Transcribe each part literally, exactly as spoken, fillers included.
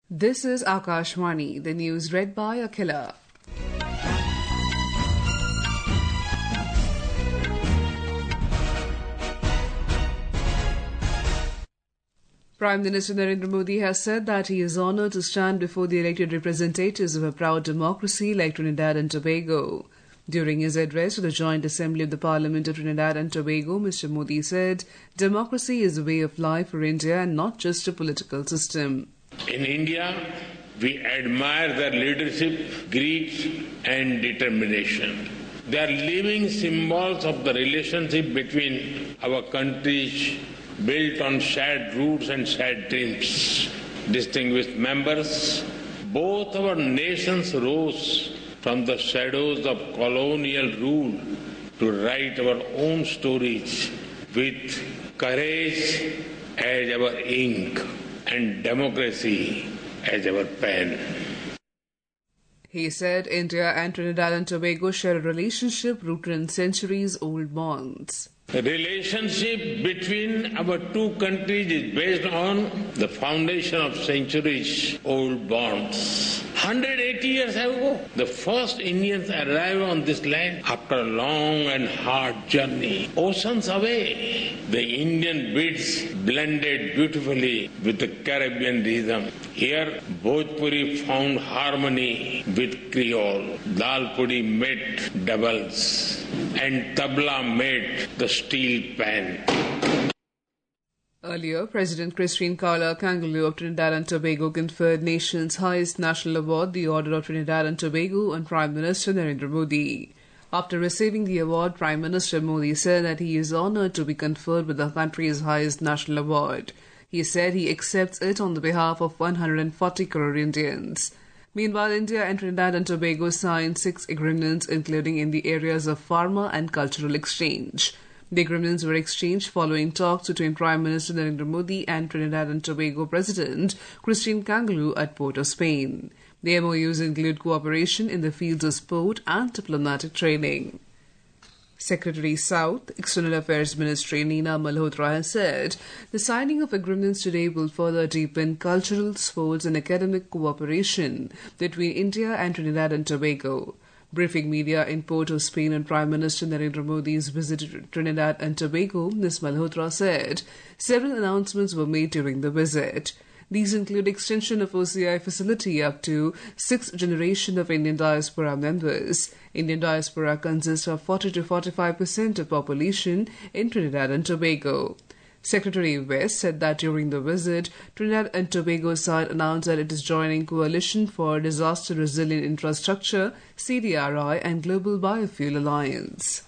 This is Akashvani, the news read by Akhila. Prime Minister Narendra Modi has said that he is honoured to stand before the elected representatives of a proud democracy like Trinidad and Tobago. During his address to the Joint Assembly of the Parliament of Trinidad and Tobago, Mister Modi said, "Democracy is a way of life for India and not just a political system." In India, we admire their leadership, grit and determination. They are living symbols of the relationship between our countries, built on shared roots and shared dreams. Distinguished members, both our nations rose from the shadows of colonial rule to write our own stories with courage as our ink and democracy as our pen. He said India and Trinidad and Tobago share a relationship rooted in centuries-old bonds. The relationship between our two countries is based on the foundation of centuries-old bonds. one hundred eighty years ago, the first Indians arrived on this land after a long and hard journey. Oceans away, the Indian beats blended beautifully with the Caribbean rhythm. Here, Bhojpuri found harmony with Creole. Dalpuri met doubles, and tabla met the steel pan. Earlier, President Christine Carla Kangaloo of Trinidad and Tobago conferred nation's highest national award, the Order of Trinidad and Tobago, on Prime Minister Narendra Modi. After receiving the award, Prime Minister Modi said that he is honoured to be conferred with the country's highest national award. He said he accepts it on the behalf of one hundred forty crore Indians. Meanwhile, India and Trinidad and Tobago signed six agreements, including in the areas of pharma and cultural exchange. The agreements were exchanged following talks between Prime Minister Narendra Modi and Trinidad and Tobago President Christine Kangaloo at Port of Spain. The M O Us include cooperation in the fields of sport and diplomatic training. Secretary South, External Affairs Ministry Nina Malhotra has said the signing of agreements today will further deepen cultural, sports and academic cooperation between India and Trinidad and Tobago. Briefing media in Port of Spain on Prime Minister Narendra Modi's visit to Trinidad and Tobago, Miz Malhotra said several announcements were made during the visit. These include extension of O C I facility up to sixth generation of Indian diaspora members. Indian diaspora consists of forty to forty-five percent of population in Trinidad and Tobago. Secretary West said that during the visit, Trinidad and Tobago side announced that it is joining Coalition for Disaster Resilient Infrastructure, C D R I, and Global Biofuel Alliance.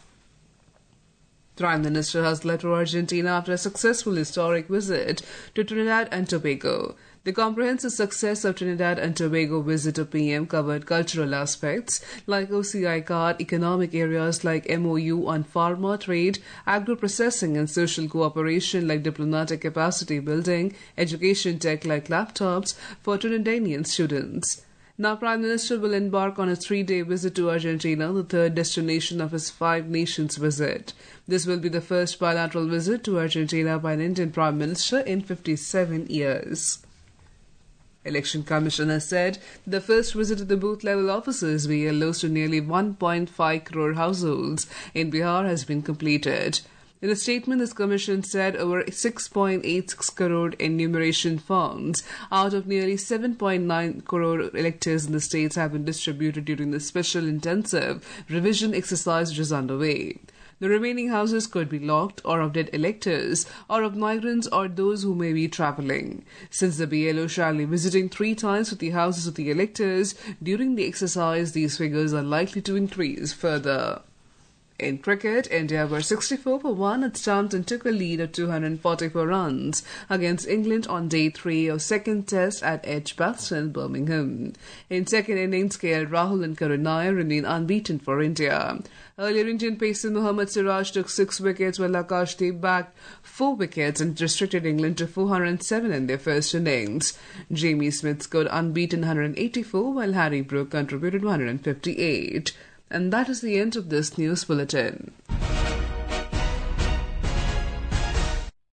Prime Minister has left for Argentina after a successful historic visit to Trinidad and Tobago. The comprehensive success of Trinidad and Tobago visit of P M covered cultural aspects like O C I card, economic areas like M O U on pharma, trade, agro-processing and social cooperation like diplomatic capacity building, education tech like laptops for Trinidadian students. Now, Prime Minister will embark on a three-day visit to Argentina, the third destination of his Five Nations visit. This will be the first bilateral visit to Argentina by an Indian Prime Minister in fifty-seven years. Election Commission has said the first visit of the booth-level officers, B L Os, to nearly one point five crore households in Bihar has been completed. In a statement, this commission said over six point eight six crore enumeration forms out of nearly seven point nine crore electors in the states have been distributed during the special intensive revision exercise which is underway. The remaining houses could be locked or of dead electors or of migrants or those who may be travelling. Since the B L O shall be visiting three times with the houses of the electors during the exercise, these figures are likely to increase further. In cricket, India were sixty-four for one at Stumpton and took a lead of two hundred forty-four runs against England on day three of second test at Edgbaston, Birmingham. In second innings, K L Rahul and Karun Nair remain unbeaten for India. Earlier, Indian pacer Mohammad Siraj took six wickets while Akashdeep bagged four wickets and restricted England to four hundred seven in their first innings. Jamie Smith scored unbeaten one hundred eighty-four while Harry Brook contributed one hundred fifty-eight. And that is the end of this news bulletin.